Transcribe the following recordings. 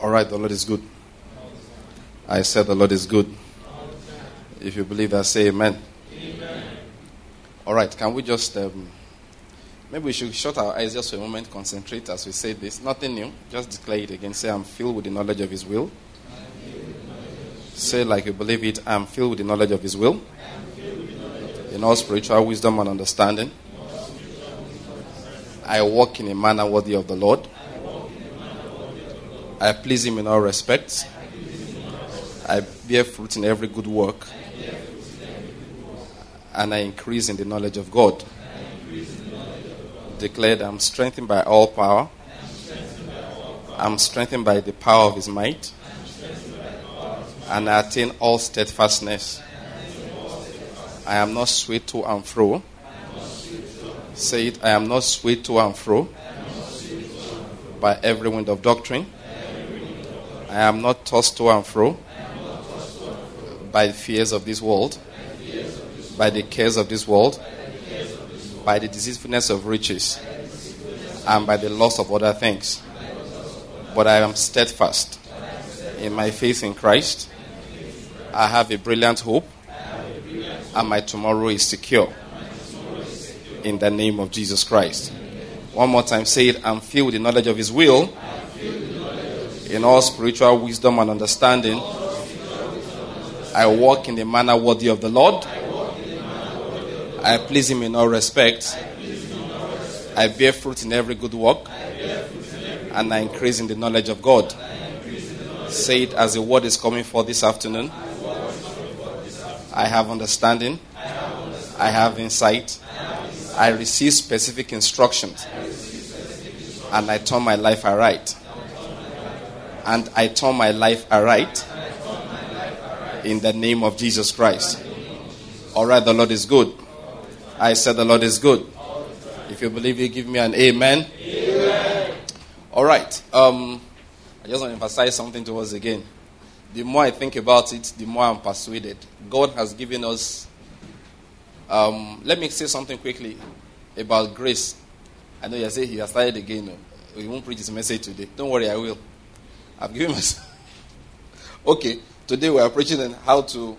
All right, the Lord is good. I said the Lord is good. If you believe that, say amen. Amen. All right, can we just, maybe we should shut our eyes just for a moment, concentrate as we say this. Nothing new, just declare it again. Say, I'm filled with the knowledge of His will. Say like you believe it, I'm filled with the knowledge of His will. In all spiritual wisdom and understanding. I walk in a manner worthy of the Lord. I please Him in all respects. I bear fruit in every good work. And I increase in the knowledge of God. Declared, I'm strengthened by all power. I'm strengthened by the power of His might. And I attain all steadfastness. I am not swayed to and fro. Say it, I am not swayed to and fro by every wind of doctrine. I am not tossed to and fro by the fears of this world, by the cares of this world, by the deceitfulness of riches, and by the loss of other things. But I am steadfast in my faith in Christ. I have a brilliant hope, and my tomorrow is secure. In the name of Jesus Christ. One more time, say it. I'm filled with the knowledge of His will. In all spiritual wisdom and understanding. I walk in the manner worthy of the Lord. I please Him in all respects. I bear fruit in every good work. And I increase in the knowledge of God. Say it as the word is coming for this afternoon. I have understanding. I have insight. I receive specific instructions. And I turn my life aright. And I turn my life aright. In the name of Jesus Christ. All right, the Lord is good. I said the Lord is good. If you believe it, give me an amen. Amen. All right. I just want to emphasize something to us again. The more I think about it, the more I'm persuaded. God has given us... let me say something quickly about grace. I know you say he has started again. No? We won't preach his message today. Don't worry, I will. I've given myself... Okay, today we are preaching on how to...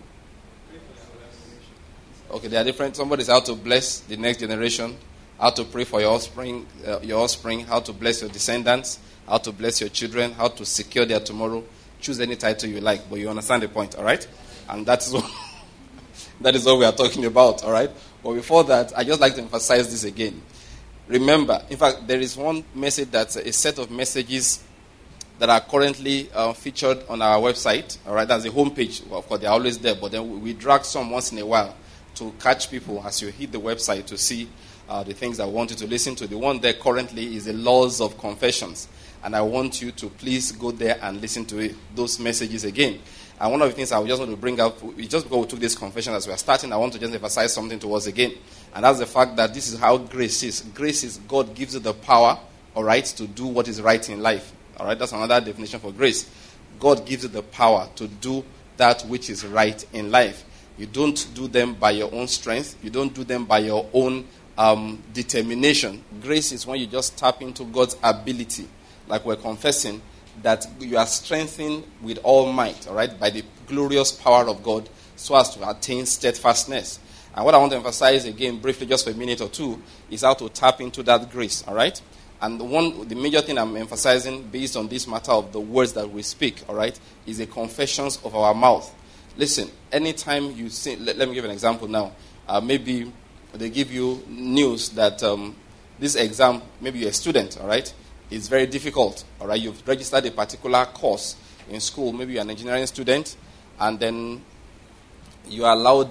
Okay, they are different. Somebody says how to bless the next generation, how to pray for your offspring, how to bless your descendants, how to bless your children, how to secure their tomorrow. Choose any title you like, but you understand the point, all right? And that is what, that is what we are talking about, all right? But before that, I just like to emphasize this again. Remember, in fact, there is one message that's a set of messages that are currently featured on our website, all right? That's the homepage. Well, of course, they're always there, but then we drag some once in a while to catch people as you hit the website to see the things I want you to listen to. The one there currently is the Laws of Confessions. And I want you to please go there and listen to those messages again. And one of the things I just want to bring up, just because we took this confession as we are starting, I want to just emphasize something to us again. And that's the fact that this is how grace is. Grace is God gives you the power, all right, to do what is right in life. All right, that's another definition for grace. God gives you the power to do that which is right in life. You don't do them by your own strength. You don't do them by your own determination. Grace is when you just tap into God's ability, like we're confessing, that you are strengthened with all might, all right, by the glorious power of God, so as to attain steadfastness. And what I want to emphasize again, briefly, just for a minute or two, is how to tap into that grace, all right? And the major thing I'm emphasizing, based on this matter of the words that we speak, all right, is the confessions of our mouth. Listen, anytime you say, let me give an example now. Maybe they give you news that this exam, maybe you're a student, all right, it's very difficult, all right? You've registered a particular course in school. Maybe you're an engineering student, and then you are allowed,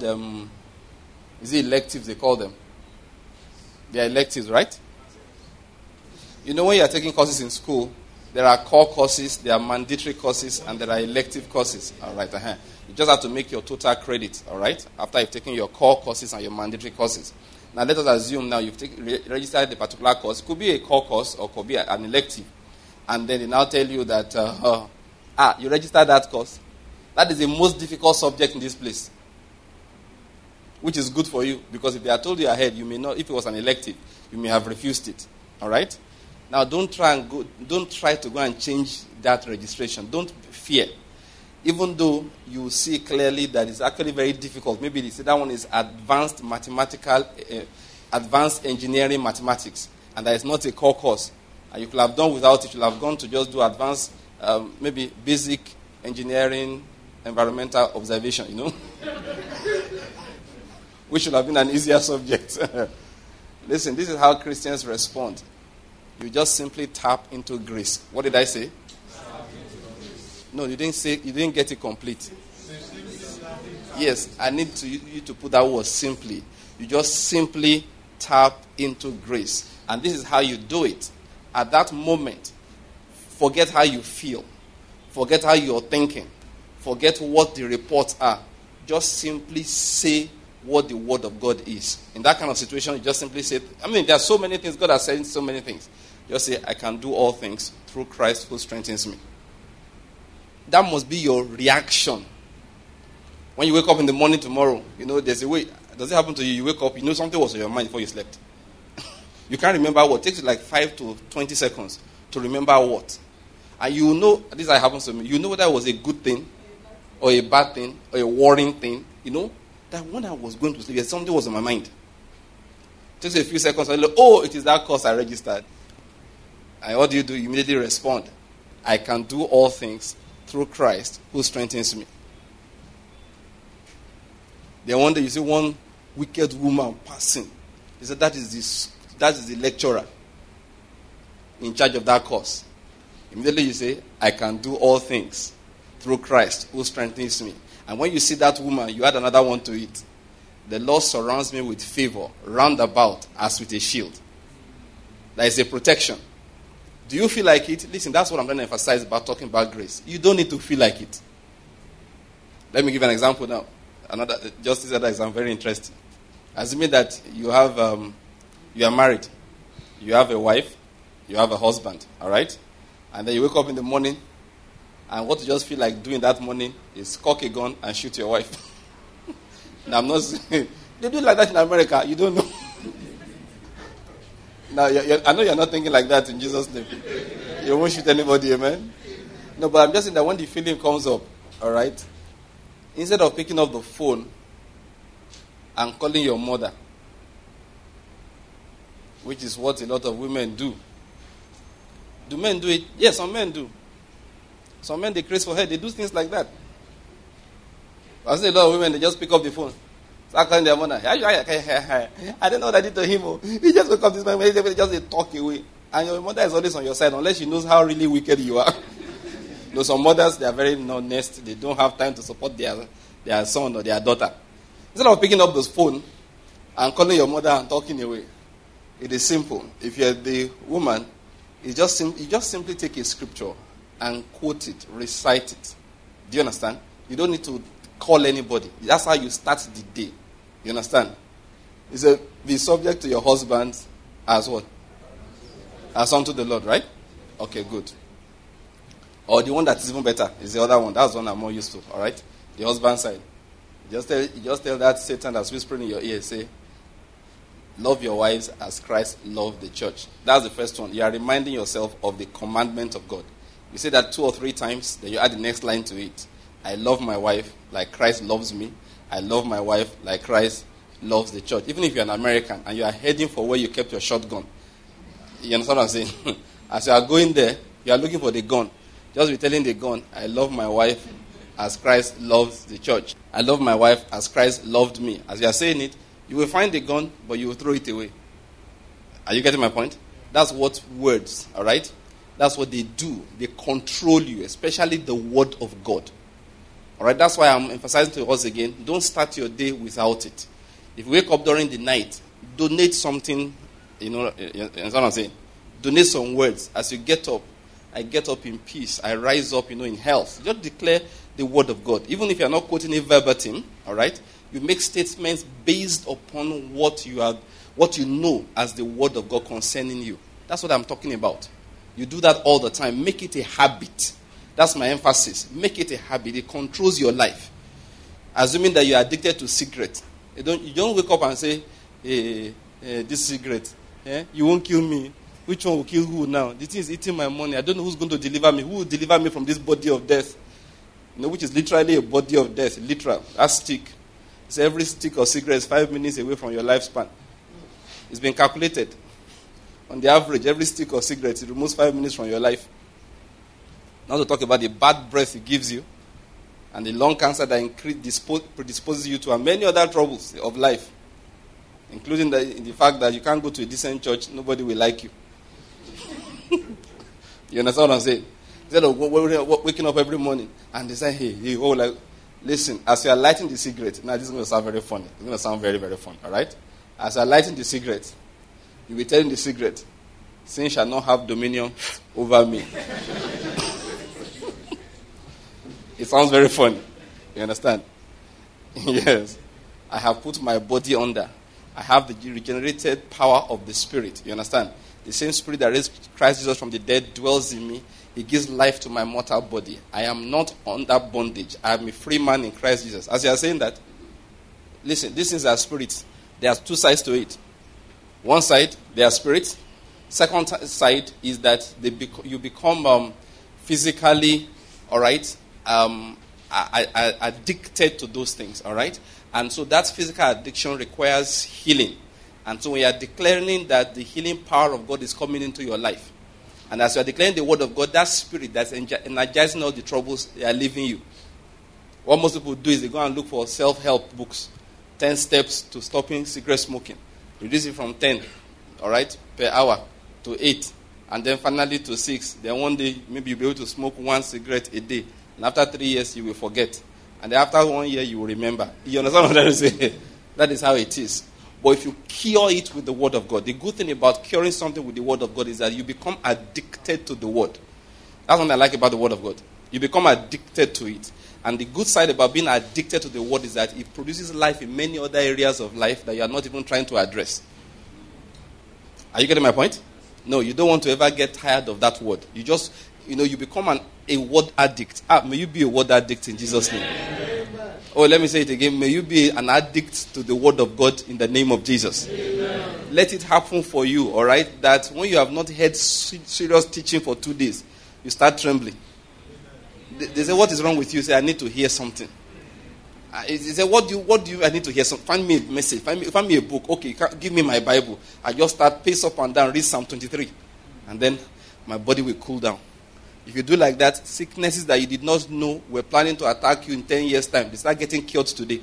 is it electives they call them? They are electives, right? You know, when you are taking courses in school, there are core courses, there are mandatory courses, and there are elective courses, all right? You just have to make your total credit, all right, after you've taken your core courses and your mandatory courses. Now, let us assume now you've registered a particular course. It could be a core course or could be an elective. And then they now tell you that, you registered that course. That is the most difficult subject in this place. Which is good for you, because if they had told you ahead, you may not, if it was an elective, you may have refused it. All right? Now, don't try to go and change that registration. Don't fear. Even though you see clearly that it's actually very difficult. Maybe they say that one is advanced engineering mathematics, and that is not a core course. And you could have done without it. You could have gone to just do advanced, maybe basic engineering, environmental observation, which should have been an easier subject. Listen, this is how Christians respond. You just simply tap into grace. What did I say? No, you didn't get it complete. Yes, I need you to put that word simply. You just simply tap into grace. And this is how you do it. At that moment, forget how you feel. Forget how you're thinking. Forget what the reports are. Just simply say what the word of God is. In that kind of situation, you just simply say, there are so many things. God has said so many things. Just say, I can do all things through Christ who strengthens me. That must be your reaction. When you wake up in the morning tomorrow, there's a way. Does it happen to you? You wake up, something was on your mind before you slept. You can't remember what. It takes you like 5 to 20 seconds to remember what. And you know, this is how it happens to me. You know whether it was a good thing or a bad thing or a worrying thing. That when I was going to sleep, something was on my mind. It takes a few seconds. I look, it is that course I registered. And what do? You immediately respond. I can do all things through Christ who strengthens me. Then one day you see one wicked woman passing. He said, that is the lecturer in charge of that course. Immediately you say, I can do all things through Christ who strengthens me. And when you see that woman, you add another one to it. The Lord surrounds me with favor, round about as with a shield. That is a protection. Do you feel like it? Listen, that's what I'm going to emphasize about talking about grace. You don't need to feel like it. Let me give an example now. Just this other example, very interesting. Assuming that you are married, you have a wife, you have a husband, all right? And then you wake up in the morning, and what you just feel like doing that morning is cock a gun and shoot your wife. Now, I'm not saying, they do like that in America, you don't know. Now, I know you're not thinking like that in Jesus' name. You won't shoot anybody, amen? No, but I'm just saying that when the feeling comes up, all right, instead of picking up the phone and calling your mother, which is what a lot of women do. Do men do it? Yes, some men do. Some men, they craze for her. They do things like that. I see a lot of women, they just pick up the phone. Start calling their mother. I don't know what I did to him. He just woke up this morning. They just talk away. And your mother is always on your side unless she knows how really wicked you are. Some mothers, they are very honest. They don't have time to support their son or their daughter. Instead of picking up the phone and calling your mother and talking away, it is simple. If you're the woman, you just simply take a scripture and quote it, recite it. Do you understand? You don't need to call anybody. That's how you start the day. You understand? He said, be subject to your husband as what? As unto the Lord, right? Okay, good. Or the one that is even better is the other one. That's the one I'm more used to, all right? The husband side. You just tell that Satan that's whispering in your ear, say, love your wives as Christ loved the church. That's the first one. You are reminding yourself of the commandment of God. You say that 2 or 3 times, then you add the next line to it. I love my wife like Christ loves me. I love my wife like Christ loves the church. Even if you're an American and you are heading for where you kept your shotgun. You understand what I'm saying? As you are going there, you are looking for the gun. Just be telling the gun, I love my wife as Christ loves the church. I love my wife as Christ loved me. As you are saying it, you will find the gun, but you will throw it away. Are you getting my point? That's what words, all right? That's what they do. They control you, especially the word of God. All right, that's why I'm emphasizing to us again, don't start your day without it. If you wake up during the night, donate something, you know what I'm saying? Donate some words. As you get up, I get up in peace. I rise up, in health. Just declare the word of God. Even if you're not quoting it verbatim, all right? You make statements based upon what you know as the word of God concerning you. That's what I'm talking about. You do that all the time. Make it a habit. That's my emphasis. Make it a habit. It controls your life. Assuming that you are addicted to cigarette. You don't wake up and say, hey, this cigarette, you won't kill me. Which one will kill who now? The thing is eating my money. I don't know who's going to deliver me. Who will deliver me from this body of death? Which is literally a body of death. Literal. That stick. So every stick of cigarette is 5 minutes away from your lifespan. It's been calculated. On the average, every stick of cigarettes, it removes 5 minutes from your life. Not to talk about the bad breath it gives you, and the lung cancer that predisposes you to, and many other troubles of life, including the fact that you can't go to a decent church, nobody will like you. You understand what I'm saying? Instead of waking up every morning and they say, hey, listen, as you are lighting the cigarette, now this is going to sound very funny. It's going to sound very, very funny, all right? As you are lighting the cigarette, you will be telling the cigarette, sin shall not have dominion over me. It sounds very funny. You understand? Yes. I have put my body under. I have the regenerated power of the Spirit. You understand? The same Spirit that raised Christ Jesus from the dead dwells in me. He gives life to my mortal body. I am not under bondage. I am a free man in Christ Jesus. As you are saying that, listen, these things are spirits. There are two sides to it. One side, they are spirits. Second side is that you become physically, all right, addicted to those things, all right? And so that physical addiction requires healing. And so we are declaring that the healing power of God is coming into your life. And as you are declaring the word of God, that spirit that's energizing all the troubles, they are leaving you. What most people do is they go and look for self-help books. 10 steps to stopping cigarette smoking. Reduce it from 10, all right, per hour to 8. And then finally to 6. Then one day, maybe you'll be able to smoke 1 cigarette a day. And after 3 years, you will forget. And then after 1 year, you will remember. You understand what I'm trying to say? That is how it is. But if you cure it with the word of God, the good thing about curing something with the word of God is that you become addicted to the word. That's what I like about the word of God. You become addicted to it. And the good side about being addicted to the word is that it produces life in many other areas of life that you are not even trying to address. Are you getting my point? No, you don't want to ever get tired of that word. You just, you become a word addict. May you be a word addict in Jesus' name. Oh, let me say it again. May you be an addict to the word of God in the name of Jesus. Amen. Let it happen for you, all right? That when you have not heard serious teaching for 2 days, you start trembling. They say, what is wrong with you? You say, I need to hear something. They say, what do you, I need to hear something. Find me a message. Find me a book. Okay, give me my Bible. I just start, pace up and down, read Psalm 23. And then my body will cool down. If you do like that, sicknesses that you did not know were planning to attack you in 10 years' time, they start getting cured today.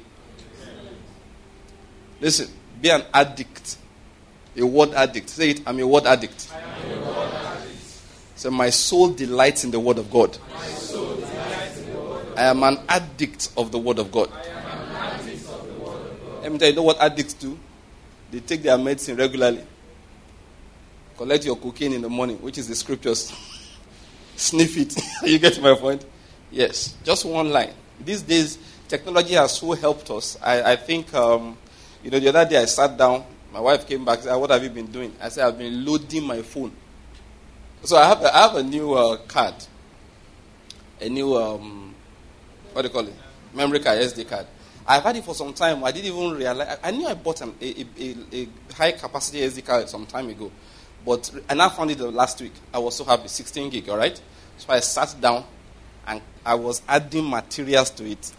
Listen, be an addict. A word addict. Say it, I'm a word addict. I am a word addict. So my soul delights in the word of God. My soul delights in the word of God. I am an addict of the word of God. I am an addict of the word of God. Let me tell you, know what addicts do? They take their medicine regularly. Collect your cocaine in the morning, which is the scriptures. Sniff it. You get my point? Yes. Just one line. These days, technology has so helped us. I think, the other day I sat down. My wife came back and said, what have you been doing? I said, I've been loading my phone. So I have a new card. A new, what do you call it? Memory card, SD card. I've had it for some time. I didn't even realize. I knew I bought a high-capacity SD card some time ago. And I found it last week. I was so happy. 16 gig, all right? So I sat down and I was adding materials to it.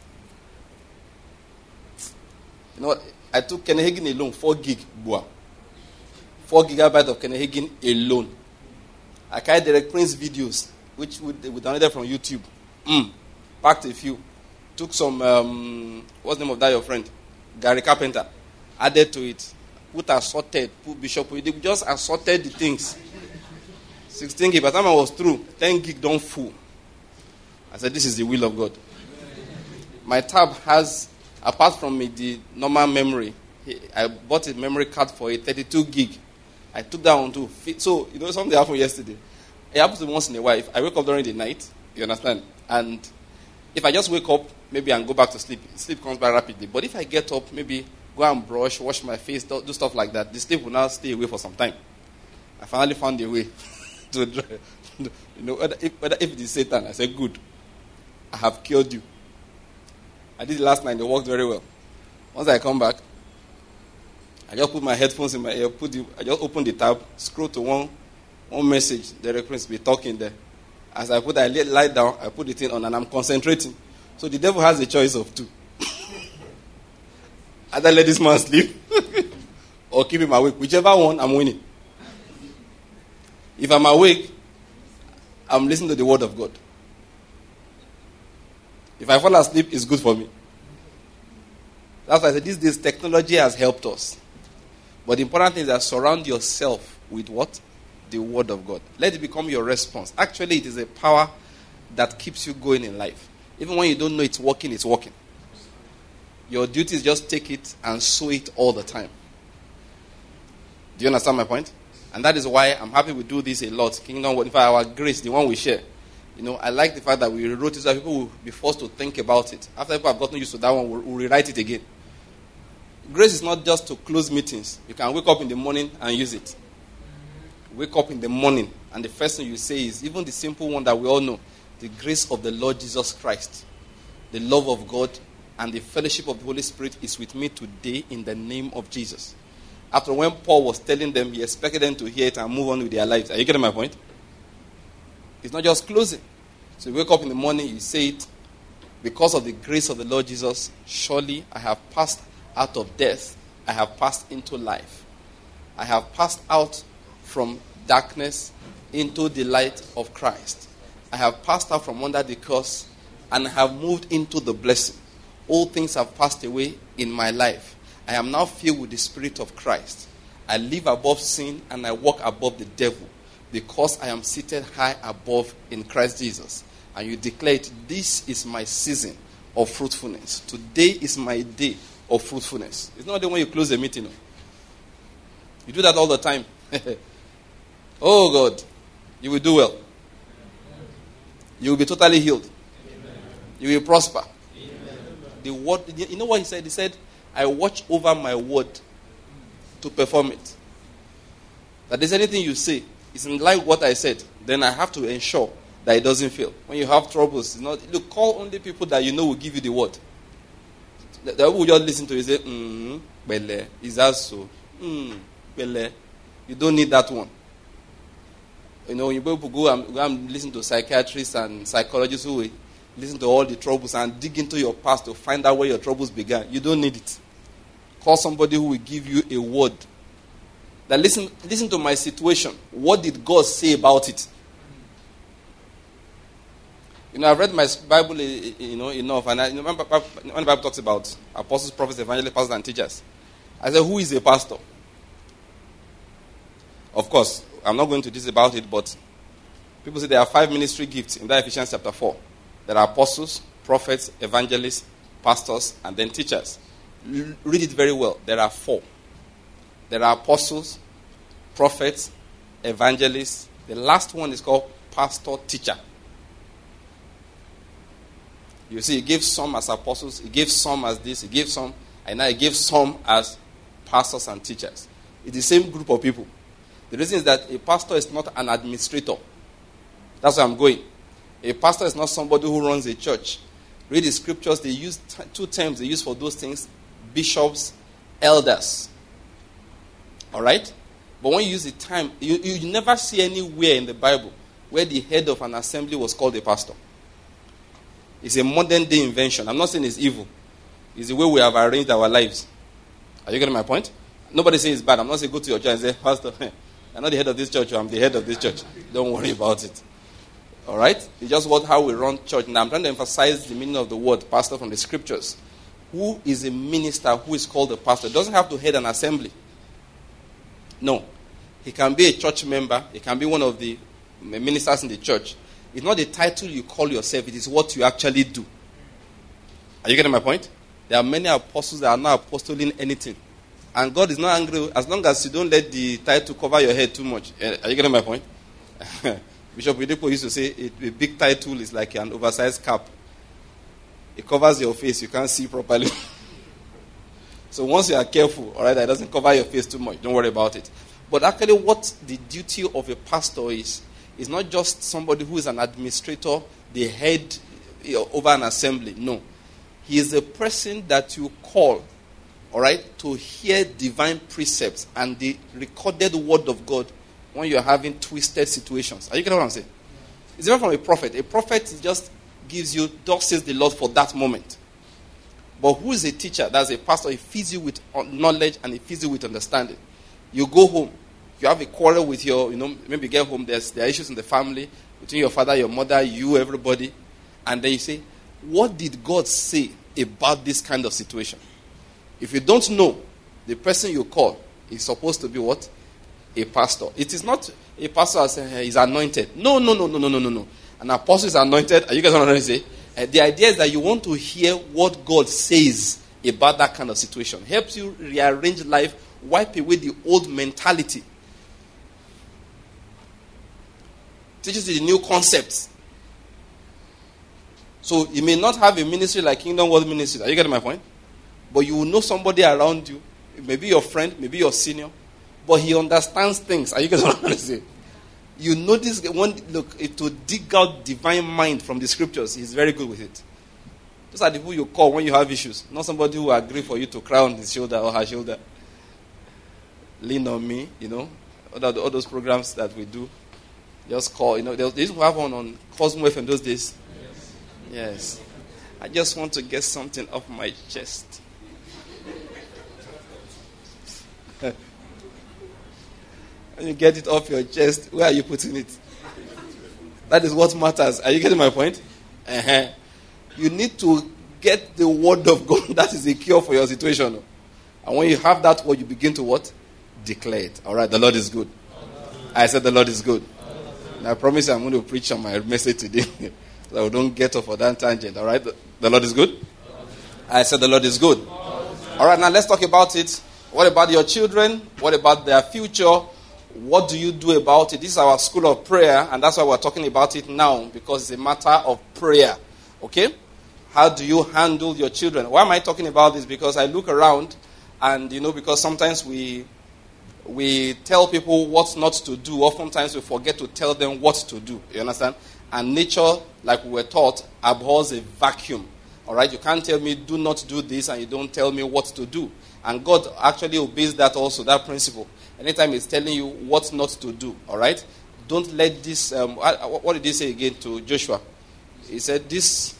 You know what? I took Kenny alone, 4 gig. 4 gigabytes of Kenny alone. I carried Derek Prince videos, which we downloaded from YouTube. Packed a few. Took some, what's the name of that your friend? Gary Carpenter. Added to it. Put assorted, put Bishop, they just assorted the things. 16 gig, by the time I was through, 10 gig don't full. I said, this is the will of God. My tab has, apart from the normal memory, I bought a memory card for a 32 gig. I took that one too. So, something happened yesterday. It happens to me once in a while. If I wake up during the night, you understand? And if I just wake up, maybe and go back to sleep, sleep comes back rapidly. But if I get up, maybe go and brush, wash my face, do stuff like that, the sleep will now stay away for some time. I finally found a way to dry. Whether if it is Satan, I said, good. I have cured you. I did it last night, it worked very well. Once I come back, I just put my headphones in my ear, I just open the tab, scroll to one one message, the reference be talking there. As I lie down, I put the thing on and I'm concentrating. So the devil has a choice of two. Either let this man sleep or keep him awake. Whichever one, I'm winning. If I'm awake, I'm listening to the word of God. If I fall asleep, it's good for me. That's why I said these days technology has helped us. But the important thing is that surround yourself with what? The word of God. Let it become your response. Actually, it is a power that keeps you going in life. Even when you don't know it's working, it's working. Your duty is just take it and sow it all the time. Do you understand my point? And that is why I'm happy we do this a lot. Kingdom, in fact, our grace, the one we share. I like the fact that we wrote it so that people will be forced to think about it. After people have gotten used to that one, we'll rewrite it again. Grace is not just to close meetings. You can wake up in the morning and use it. Wake up in the morning and the first thing you say is, even the simple one that we all know, the grace of the Lord Jesus Christ, the love of God, and the fellowship of the Holy Spirit is with me today in the name of Jesus. After when Paul was telling them, he expected them to hear it and move on with their lives. Are you getting my point? It's not just closing. So you wake up in the morning, you say it, because of the grace of the Lord Jesus, surely I have passed out of death. I have passed into life. I have passed out from darkness into the light of Christ. I have passed out from under the curse and have moved into the blessing. All things have passed away in my life. I am now filled with the Spirit of Christ. I live above sin and I walk above the devil because I am seated high above in Christ Jesus. And you declare it, this is my season of fruitfulness. Today is my day of fruitfulness. It's not the way you close a meeting. No. You do that all the time. Oh God, you will do well. You will be totally healed. You will prosper. The word, you know what he said? He said, I watch over my word to perform it. That there's anything you say, it's in line with what I said, then I have to ensure that it doesn't fail. When you have troubles, it's not, look, call only people that you know will give you the word. The people will just listen to you say, bele, is that so? Bele. You don't need that one. When people go and listen to psychiatrists and psychologists who will listen to all the troubles and dig into your past to find out where your troubles began. You don't need it. Call somebody who will give you a word. That listen to my situation. What did God say about it? I've read my Bible, enough, and remember when the Bible talks about apostles, prophets, evangelists, pastors, and teachers. I said, who is a pastor? Of course, I'm not going to this about it, but people say there are 5 ministry gifts in that Ephesians chapter 4. There are apostles, prophets, evangelists, pastors, and then teachers. Read it very well. There are 4. There are apostles, prophets, evangelists. The last one is called pastor, teacher. You see, he gave some as apostles, he gave some as this, he gave some, and now he gave some as pastors and teachers. It's the same group of people. The reason is that a pastor is not an administrator. That's where I'm going. A pastor is not somebody who runs a church. Read the scriptures, they use 2 terms they use for those things: bishops, elders. Alright? But when you use the term, you never see anywhere in the Bible where the head of an assembly was called a pastor. It's a modern day invention. I'm not saying it's evil. It's the way we have arranged our lives. Are you getting my point? Nobody says it's bad. I'm not saying go to your church and say, Pastor, I'm not the head of this church, I'm the head of this church. Don't worry about it. All right? It's just how we run church. Now I'm trying to emphasize the meaning of the word pastor from the scriptures. Who is a minister who is called a pastor? Doesn't have to head an assembly. No. He can be a church member. He can be one of the ministers in the church. It's not the title you call yourself. It is what you actually do. Are you getting my point? There are many apostles that are not apostoling anything. And God is not angry as long as you don't let the title cover your head too much. Are you getting my point? Bishop Widipo used to say a big title is like an oversized cap. It covers your face. You can't see properly. So once you are careful, all right, that doesn't cover your face too much. Don't worry about it. But actually what the duty of a pastor is not just somebody who is an administrator, the head over an assembly. No. He is a person that you call, all right, to hear divine precepts and the recorded word of God when you're having twisted situations. Are you getting what I'm saying? It's different from a prophet. A prophet just gives you, thus says the Lord for that moment. But who is a teacher? That's a pastor. He feeds you with knowledge and he feeds you with understanding. You go home. If you have a quarrel with maybe you get home, there are issues in the family, between your father, your mother, you, everybody. And then you say, what did God say about this kind of situation? If you don't know, the person you call is supposed to be what? A pastor. It is not a pastor as is anointed. No. An apostle is anointed. Are you guys what I'm saying? The idea is that you want to hear what God says about that kind of situation. Helps you rearrange life, wipe away the old mentality. Teaches you the new concepts. So you may not have a ministry like Kingdom World Ministry. Are you getting my point? But you will know somebody around you. Maybe your friend, maybe your senior. But he understands things. Are you getting what I'm saying? You know this. To dig out divine mind from the scriptures, he's very good with it. Those are the people you call when you have issues. Not somebody who will agree for you to cry on his shoulder or her shoulder. Lean on me, all those programs that we do. Just call, they used to have one on Cosmo FM those days. Yes. I just want to get something off my chest. When you get it off your chest, where are you putting it? That is what matters. Are you getting my point? You need to get the word of God. That is the cure for your situation. And when you have that word, you begin to what? Declare it. All right, the Lord is good. I said the Lord is good. And I promise you I'm going to preach on my message today. So I don't get off on that tangent. All right, the Lord is good. I said the Lord is good. All right, now let's talk about it. What about your children? What about their future? What do you do about it? This is our school of prayer, and that's why we're talking about it now, because it's a matter of prayer. Okay? How do you handle your children? Why am I talking about this? Because I look around, and because sometimes we tell people what not to do. Oftentimes we forget to tell them what to do. You understand? And nature, like we were taught, abhors a vacuum. All right? You can't tell me, do not do this, and you don't tell me what to do. And God actually obeys that also, that principle. Anytime He's telling you what not to do, all right? Don't let this, what did He say again to Joshua? He said, this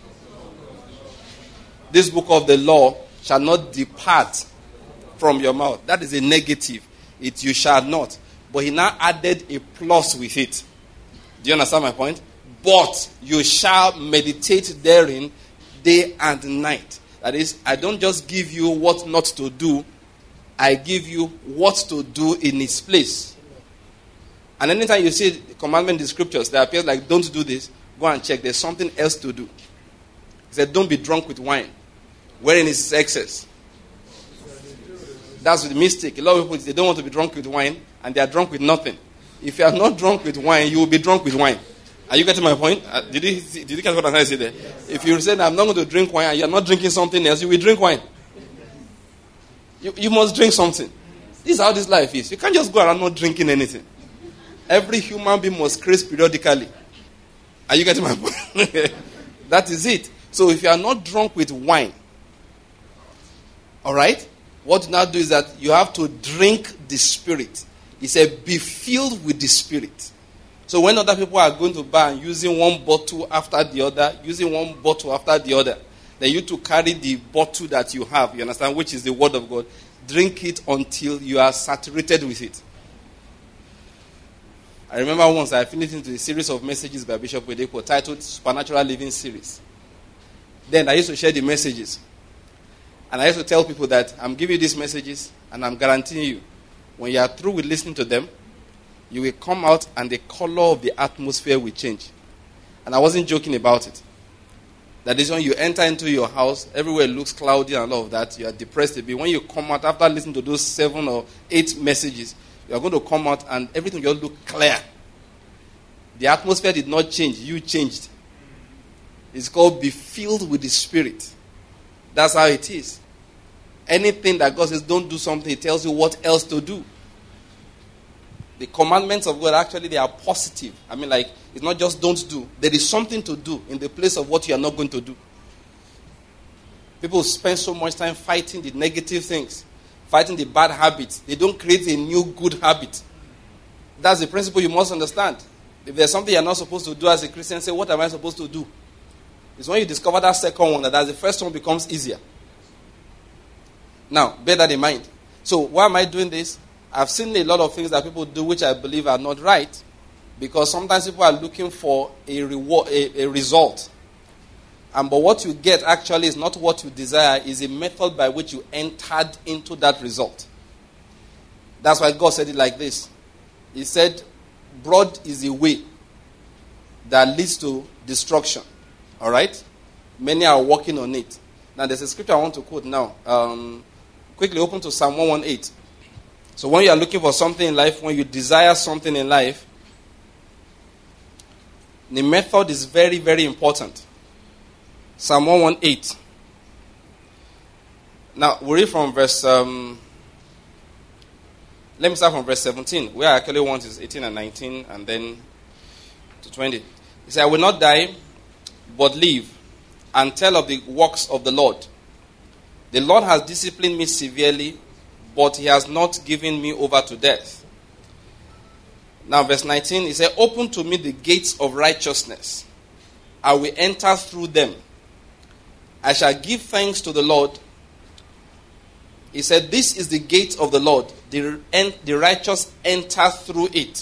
book of the law shall not depart from your mouth. That is a negative. You shall not. But He now added a plus with it. Do you understand my point? But you shall meditate therein day and night. That is, I don't just give you what not to do. I give you what to do in its place. And anytime you see the commandment in the scriptures that appears like don't do this, go and check. There's something else to do. He said don't be drunk with wine. Wherein is excess? That's the mistake. A lot of people, they don't want to be drunk with wine and they are drunk with nothing. If you are not drunk with wine, you will be drunk with wine. Are you getting my point? Did you catch what I'm trying to say there? Yes. If you say I'm not going to drink wine and you're not drinking something else, you will drink wine. You must drink something. This is how this life is. You can't just go around not drinking anything. Every human being must craze periodically. Are you getting my point? That is it. So if you are not drunk with wine, all right, what you now do is that you have to drink the Spirit. He said, be filled with the Spirit. So when other people are going to bar and using one bottle after the other, then you to carry the bottle that you have, you understand, which is the Word of God. Drink it until you are saturated with it. I remember once I finished into a series of messages by Bishop Oyedepo titled Supernatural Living Series. Then I used to share the messages. And I used to tell people that I'm giving you these messages and I'm guaranteeing you, when you are through with listening to them, you will come out and the color of the atmosphere will change. And I wasn't joking about it. That is when you enter into your house, everywhere looks cloudy and all of that, you are depressed a bit. When you come out, after listening to those 7 or 8 messages, you are going to come out and everything will look clear. The atmosphere did not change, you changed. It's called be filled with the Spirit. That's how it is. Anything that God says don't do something, He tells you what else to do. The commandments of God, actually, they are positive. I mean, like, it's not just don't do. There is something to do in the place of what you are not going to do. People spend so much time fighting the negative things, fighting the bad habits. They don't create a new good habit. That's the principle you must understand. If there's something you're not supposed to do as a Christian, say, what am I supposed to do? It's when you discover that second one that the first one becomes easier. Now, bear that in mind. So, why am I doing this? I've seen a lot of things that people do which I believe are not right, because sometimes people are looking for a reward, a result. But what you get actually is not what you desire, is a method by which you entered into that result. That's why God said it like this. He said, broad is the way that leads to destruction. All right? Many are walking on it. Now, there's a scripture I want to quote now. Quickly open to Psalm 118. So when you are looking for something in life, when you desire something in life, the method is very, very important. Psalm 118. Now, we read from verse... let me start from verse 17. Where I actually want is 18 and 19 and then to 20. He said, I will not die, but live, and tell of the works of the Lord. The Lord has disciplined me severely, but he has not given me over to death. Now, verse 19, he said, open to me the gates of righteousness. I will enter through them. I shall give thanks to the Lord. He said, this is the gate of the Lord. The righteous enter through it.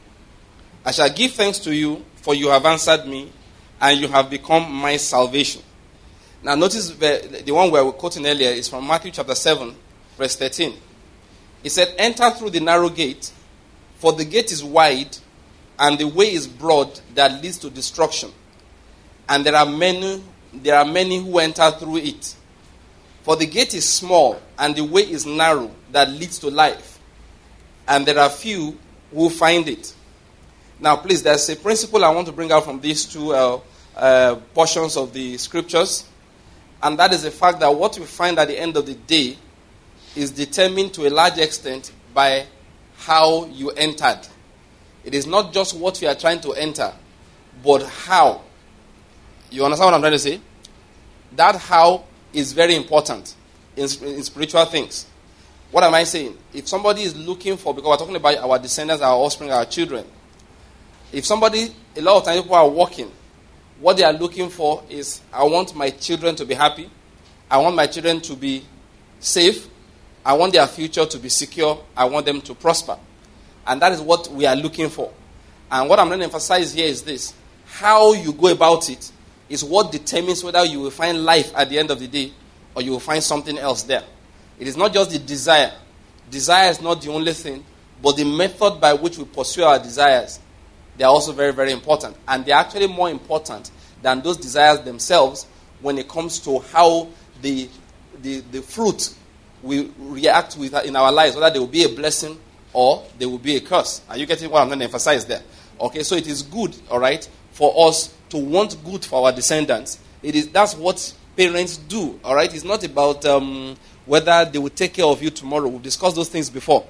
I shall give thanks to you, for you have answered me, and you have become my salvation. Now notice the one we were quoting earlier is from Matthew chapter 7, verse 13. He said, enter through the narrow gate, for the gate is wide, and the way is broad that leads to destruction. And there are many who enter through it. For the gate is small, and the way is narrow that leads to life. And there are few who find it. Now, please, there's a principle I want to bring out from these two portions of the scriptures. And that is the fact that what we find at the end of the day is determined to a large extent by how you entered. It is not just what you are trying to enter, but how. You understand what I'm trying to say? That how is very important in spiritual things. What am I saying? If somebody is looking for, because we're talking about our descendants, our offspring, our children. If somebody, a lot of times people are walking, what they are looking for is, I want my children to be happy. I want my children to be safe. I want their future to be secure. I want them to prosper. And that is what we are looking for. And what I'm going to emphasize here is this. How you go about it is what determines whether you will find life at the end of the day or you will find something else there. It is not just the desire. Desire is not the only thing, but the method by which we pursue our desires, they are also very, very important. And they are actually more important than those desires themselves when it comes to how the fruit we react with in our lives, whether they will be a blessing or they will be a curse. Are you getting what I'm going to emphasize there? Okay, so it is good, all right, for us to want good for our descendants. That's what parents do, all right? It's not about whether they will take care of you tomorrow. We've discussed those things before.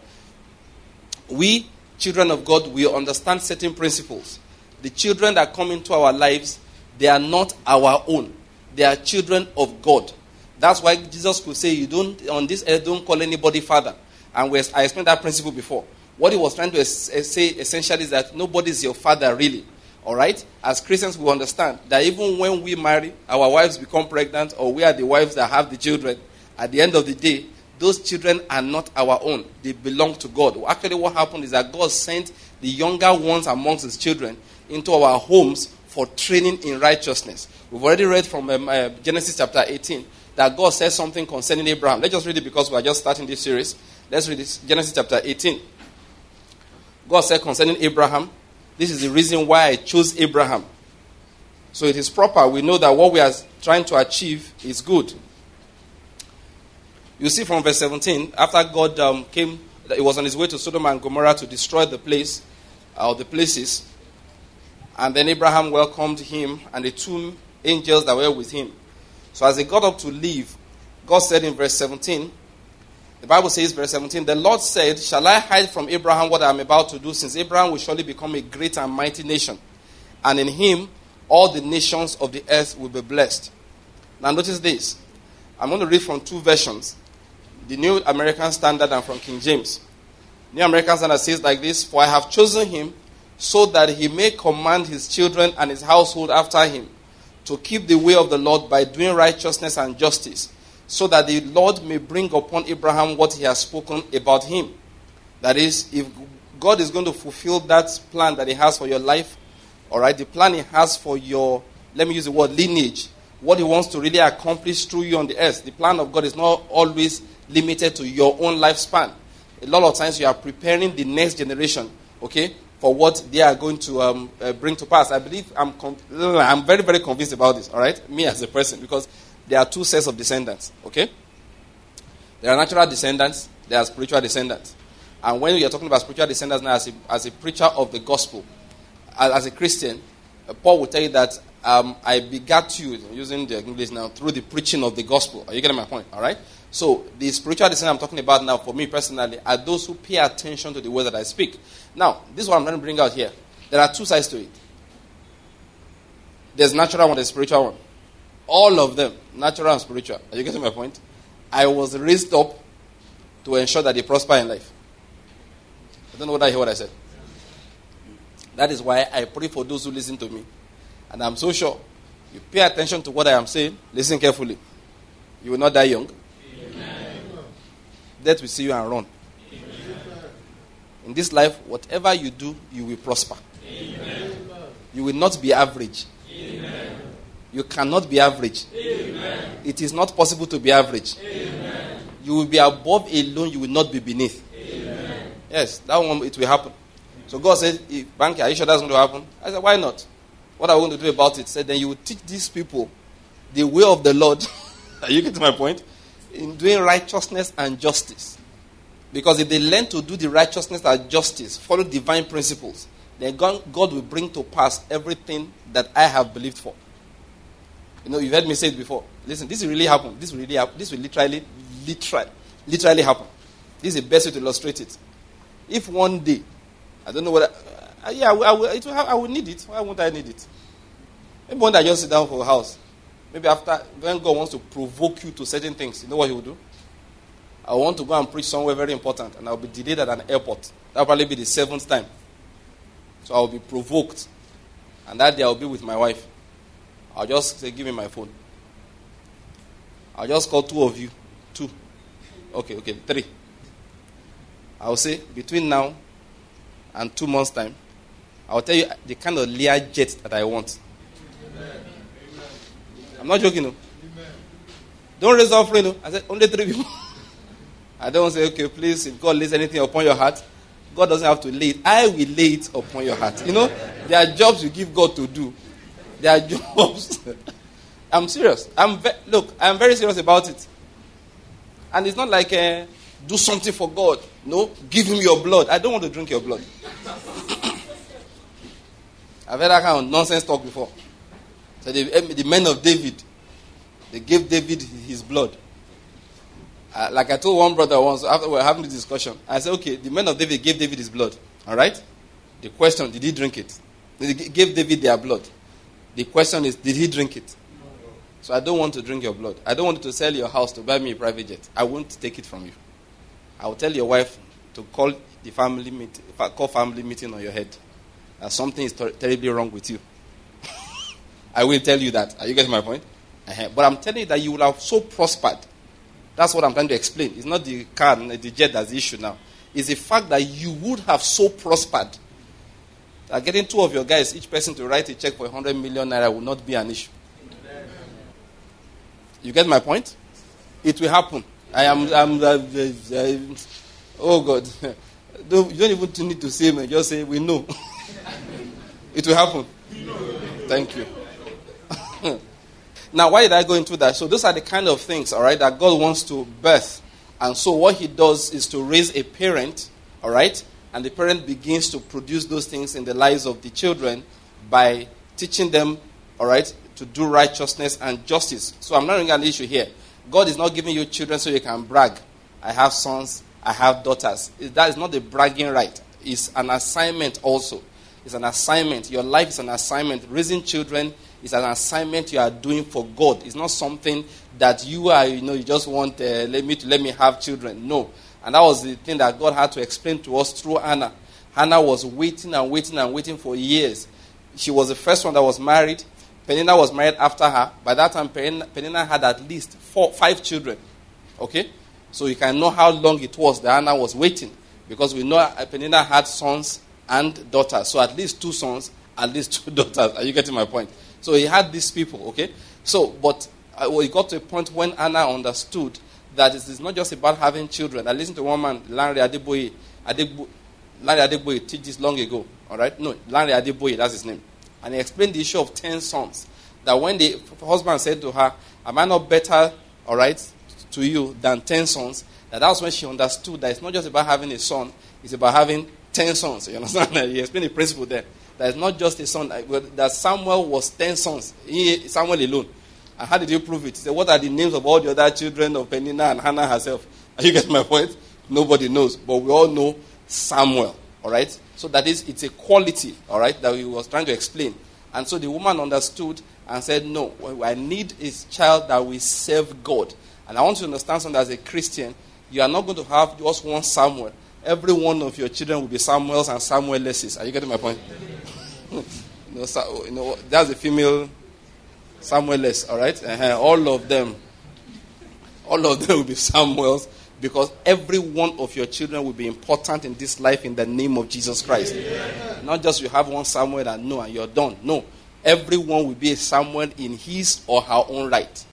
We, children of God, we understand certain principles. The children that come into our lives, they are not our own. They are children of God. That's why Jesus could say, you don't, on this earth, don't call anybody father. And I explained that principle before. What he was trying to say essentially is that nobody is your father really. All right? As Christians, we understand that even when we marry, our wives become pregnant, or we are the wives that have the children, at the end of the day, those children are not our own. They belong to God. Actually, what happened is that God sent the younger ones amongst his children into our homes for training in righteousness. We've already read from Genesis chapter 18 that God says something concerning Abraham. Let's just read it because we are just starting this series. Let's read this. Genesis chapter 18. God said concerning Abraham, this is the reason why I chose Abraham. So it is proper. We know that what we are trying to achieve is good. You see from verse 17, after God came, he was on his way to Sodom and Gomorrah to destroy the place, or the places. And then Abraham welcomed him and the two angels that were with him. So as they got up to leave, God said in verse 17, the Bible says, verse 17, the Lord said, shall I hide from Abraham what I am about to do, since Abraham will surely become a great and mighty nation, and in him all the nations of the earth will be blessed. Now notice this. I'm going to read from two versions, the New American Standard and from King James. New American Standard says like this, "For I have chosen him so that he may command his children and his household after him to keep the way of the Lord by doing righteousness and justice, so that the Lord may bring upon Abraham what he has spoken about him." That is, if God is going to fulfill that plan that he has for your life, all right, the plan he has for your, let me use the word lineage, what he wants to really accomplish through you on the earth. The plan of God is not always limited to your own lifespan. A lot of times you are preparing the next generation, okay, for what they are going to bring to pass. I believe I'm very, very convinced about this, all right, me as a person, because there are two sets of descendants, okay? There are natural descendants, there are spiritual descendants. And when you're talking about spiritual descendants now, as a preacher of the gospel, as a Christian, Paul will tell you that I begat you, using the English now, through the preaching of the gospel. Are you getting my point? All right? So the spiritual descendants I'm talking about now, for me personally, are those who pay attention to the word that I speak. Now, this is what I'm trying to bring out here. There are two sides to it. There's natural one, there's spiritual one. All of them, natural and spiritual. Are you getting my point? I was raised up to ensure that they prosper in life. I don't know whether I hear what I said. That is why I pray for those who listen to me. And I'm so sure, you pay attention to what I am saying, listen carefully. You will not die young. Amen. Death will see you and run. Amen. In this life, whatever you do, you will prosper. Amen. You will not be average. Amen. You cannot be average. Amen. It is not possible to be average. Amen. You will be above alone, you will not be beneath. Amen. Yes, that one, it will happen. So God said, Banky, are you sure that's going to happen? I said, why not? What are we going to do about it? He said, then you will teach these people the way of the Lord. Are you getting my point? In doing righteousness and justice. Because if they learn to do the righteousness and justice, follow divine principles, then God will bring to pass everything that I have believed for. You know, you've heard me say it before. Listen, this will really happen. This will literally happen. This is the best way to illustrate it. If one day, I don't know what, I will need it. Why won't I need it? Maybe one day I just sit down for a house. Maybe after, when God wants to provoke you to certain things, you know what he will do? I want to go and preach somewhere very important, and I'll be delayed at an airport. That'll probably be the 7th time. So I'll be provoked. And that day I'll be with my wife. I'll just say, give me my phone. I'll just call 2 of you. 2. Okay, 3. I'll say, between now and 2 months' time, I'll tell you the kind of Lear jet that I want. Amen. I'm not joking, no. Amen. Don't raise offering, no. I said, only 3 people. I don't say, okay, please, if God lays anything upon your heart, God doesn't have to lay it. I will lay it upon your heart. You know, there are jobs you give God to do. There are jobs. I'm serious. I'm very serious about it. And it's not like, do something for God. No, give him your blood. I don't want to drink your blood. I've heard that kind of nonsense talk before. So the men of David, they gave David his blood. Like I told one brother once, after we were having this discussion, I said, okay, the men of David gave David his blood. All right? The question, did he drink it? They gave David their blood. The question is, did he drink it? So I don't want to drink your blood. I don't want you to sell your house to buy me a private jet. I won't take it from you. I will tell your wife to call the family meeting, call family meeting on your head. That something is terribly wrong with you. I will tell you that. Are you getting my point? But I'm telling you that you will have so prospered. That's what I'm trying to explain. It's not the car, the jet that's the issue now. It's the fact that you would have so prospered that getting 2 of your guys, each person to write a check for 100 million naira will not be an issue. You get my point? It will happen. Oh God. You don't even need to say me. Just say, we know. It will happen. Thank you. Now, why did I go into that? So those are the kind of things, all right, that God wants to birth. And so what he does is to raise a parent, all right, and the parent begins to produce those things in the lives of the children by teaching them, all right, to do righteousness and justice. So I'm not bringing an issue here. God is not giving you children so you can brag. I have sons, I have daughters. That is not the bragging right. It's an assignment also. It's an assignment. Your life is an assignment. Raising children is an assignment you are doing for God. It's not something that you are, you just want, let me have children. No. And that was the thing that God had to explain to us through Hannah. Hannah was waiting and waiting and waiting for years. She was the first one that was married. Peninnah was married after her. By that time, Peninnah had at least 5 children. Okay? So you can know how long it was that Hannah was waiting. Because we know Peninnah had sons and daughters. So at least 2 sons, at least 2 daughters. Are you getting my point? So he had these people, okay? So, but it got to a point when Hannah understood that it is not just about having children. I listened to one man, Lanre Adeboye. Lanre Adeboye teaches long ago, all right? No, Lanre Adeboye, that's his name. And he explained the issue of 10 sons. That when the husband said to her, am I not better, all right, to you than 10 sons? That's when she understood that it's not just about having a son, it's about having 10 sons. You understand? He explained the principle there. That it's not just a son. That Samuel was 10 sons. Samuel alone. And how did you prove it? He said, what are the names of all the other children of Peninnah and Hannah herself? Are you getting my point? Nobody knows. But we all know Samuel. All right? So that is, it's a quality, all right, that he was trying to explain. And so the woman understood and said, no, I need a child that will serve God. And I want you to understand something as a Christian. You are not going to have just one Samuel. Every one of your children will be Samuels and Samuelesses. Are you getting my point? That's a female Samueless, all right? All of them will be Samuels, because every one of your children will be important in this life in the name of Jesus Christ. Yeah. Not just you have one Samuel and you're done. No. Everyone will be a Samuel in his or her own right.